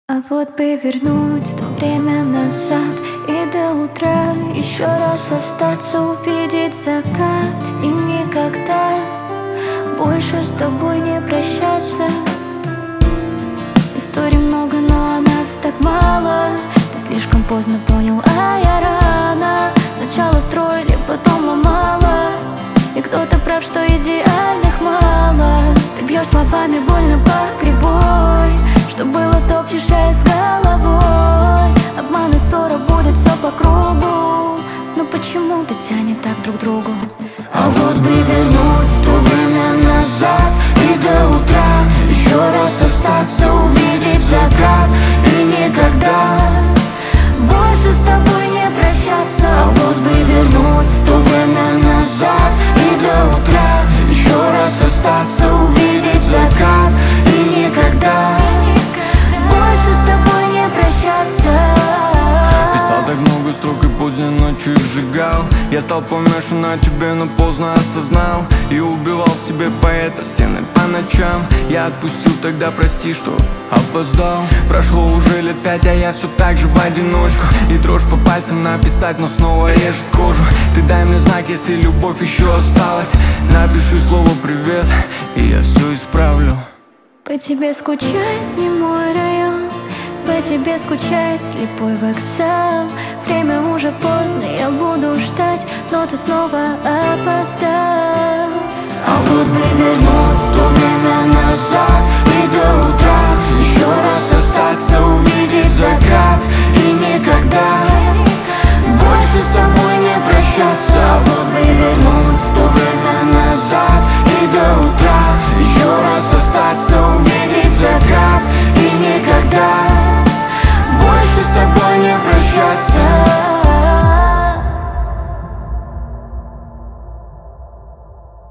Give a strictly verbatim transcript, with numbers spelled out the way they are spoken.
А вот бы вернуть то время назад и до утра еще раз остаться, увидеть закат и никогда больше с тобой не прощаться. Историй много, но о нас так мало. Ты слишком поздно понял, а я рано. Сначала строили, потом ломала. И кто-то прав, что идеальных мало. Ты бьешь словами больно по кривой. Что было, топчешь, а я с головой. Обман и ссора, будет все по кругу. Но почему-то тянет так друг к другу. А вот бы вернуть то время назад и до утра еще раз остаться, увидеть закат и никогда больше с тобой не прощаться. А вот бы вернуть то время назад и до утра еще раз остаться, увидеть закат и никогда больше с тобой не прощаться. Писал так много строк и поздней ночью сжигал. Я стал помешан на тебе, но поздно осознал. И убивал в себе поэта, стены по ночам. Я отпустил тогда, прости, что опоздал. Прошло уже лет пять, а я все так же в одиночку. И дрожь по пальцам написать, но снова режет кожу. Ты дай мне знак, если любовь еще осталась. Напиши слово «привет», и я все исправлю. По тебе скучает не мой район, по тебе скучает слепой вокзал. Время уже поздно, я буду ждать, но ты снова опоздал. А вот бы вернуть то время назад и до утра еще раз остаться.